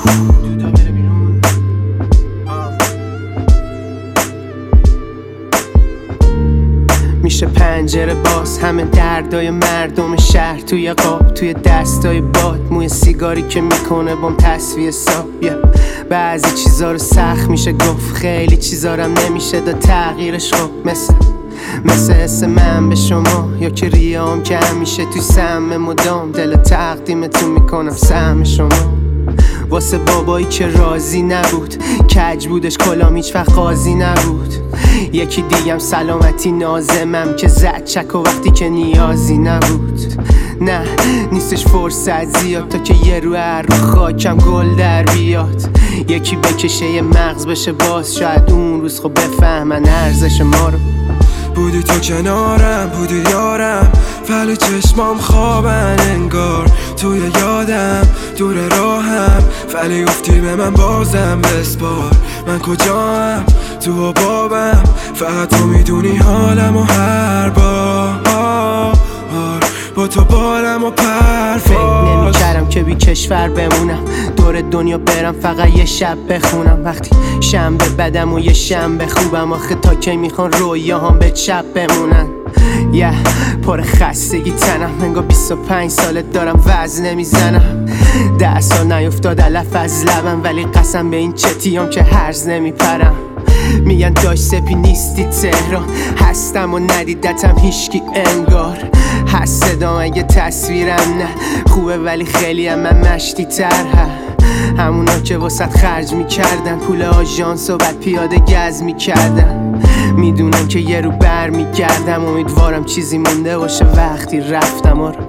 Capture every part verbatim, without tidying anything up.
دودا بره بیرون. میشه پنجره باز، همه دردای مردم شهر توی قاب، توی دستای باد، موی سیگاری که میکنه بام تصفیه ساب. بعضی چیزا رو سخت میشه گفت، خیلی چیزا رو نمیشه دا تغییرش. خب مثل مثل حس من به شما، یا که ریام که همیشه توی سهم مدام، دل تقدیمتون میکنم سهم شما. واسه بابایی که راضی نبود، کج بودش کلام هیچ وقت قاضی نبود. یکی دیگم سلامتی نازمم که زد چک و وقتی که نیازی نبود. نه نیستش فرصت زیاد تا که یه رو هر رو خاکم گل در بیاد. یکی بکشه یه مغز بشه باز، شاید اون روز خب بفهمن ارزش ما رو. بودی تو کنارم، بودی یارم، ولی چشمام خوابن انگار. توی یادم دور راهم، ولی افتی به من بازم بسپار. من کجام تو و بابم، فقط تو میدونی حالم و هر بار با تو بالم و پرواز. فکر نمی‌کردم که بی کشور بمونم، دور دنیا برم فقط یه شب بخونم. وقتی شنبه بدم و یه شنبه خوبم، آخه تا کی میخوان رویاهام به چپ بمونن. یه yeah, پر خستگی تنم، انگار بیست و پنج سالت دارم وزن نمیزنم. ده سال نیفتاد علف از لبم، ولی قسم به این چتیام که هرز نمیپرم. میگن داشت سپی نیستی تهران، هستم و ندیدتم هیشکی انگار. هست صدام اگه تصویرم نه خوبه، ولی خیلی هم من مشتی تره. همونا که واسط خرج میکردن پول آژانس و بعد پیاده گز میکردن، میدونم که یه رو بر میگردم. امیدوارم چیزی مونده باشه وقتی رفتم. آره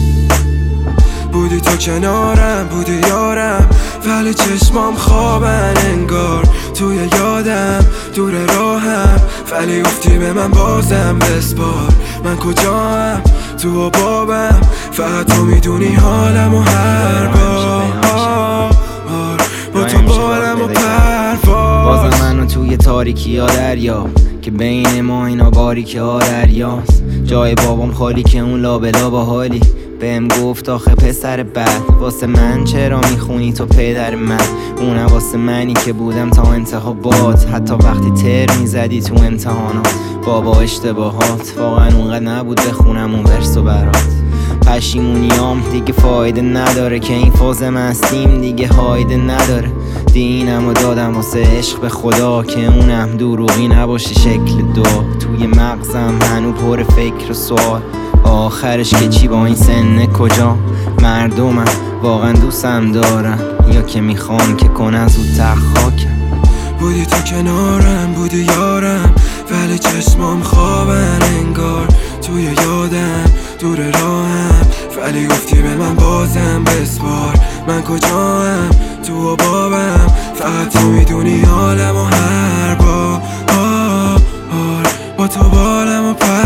بودی تو کنارم، بودی یارم، ولی چشمام خوابن انگار. توی یادم دور راهم، ولی افتی به من بازم بسپار. من کجام تو و بابم، فقط تو میدونی حالم و هر بار با تو بالم و پرواز. بازم منو توی تاریکی ها دریا، که بین ما اینا باریکی ها دریاست. جای بابام خالی که اون لابلا با حالی بهم گفت آخه پسر بد، واسه من چرا میخونی تو پدر من؟ اونه واسه منی که بودم تا انتها باد، حتی وقتی تر میزدی تو امتحانات. بابا اشتباهات واقعا اونقدر نبود بخونم اون ورس و برات. پشیمونیام دیگه فایده نداره، که این فاز مستیم دیگه هایده نداره. دینمو دادم واسه عشق به خدا، که اونم دروغی نباشه شکل دو. توی مغزم هنو پر فکر و سوال، آخرش که چی با این سن کجا؟ مردمم واقعا دوستم دارم، یا که میخوام که کنن زودتر خاکم. بودی تو کنارم، بودی یارم، ولی چشمام خوابن انگار. توی یادم دور راهم، ولی گفتی به من بازم بسپار. من کجام تو و بابم، فقط تو میدونی حالم و هر بار با تو بالم و پر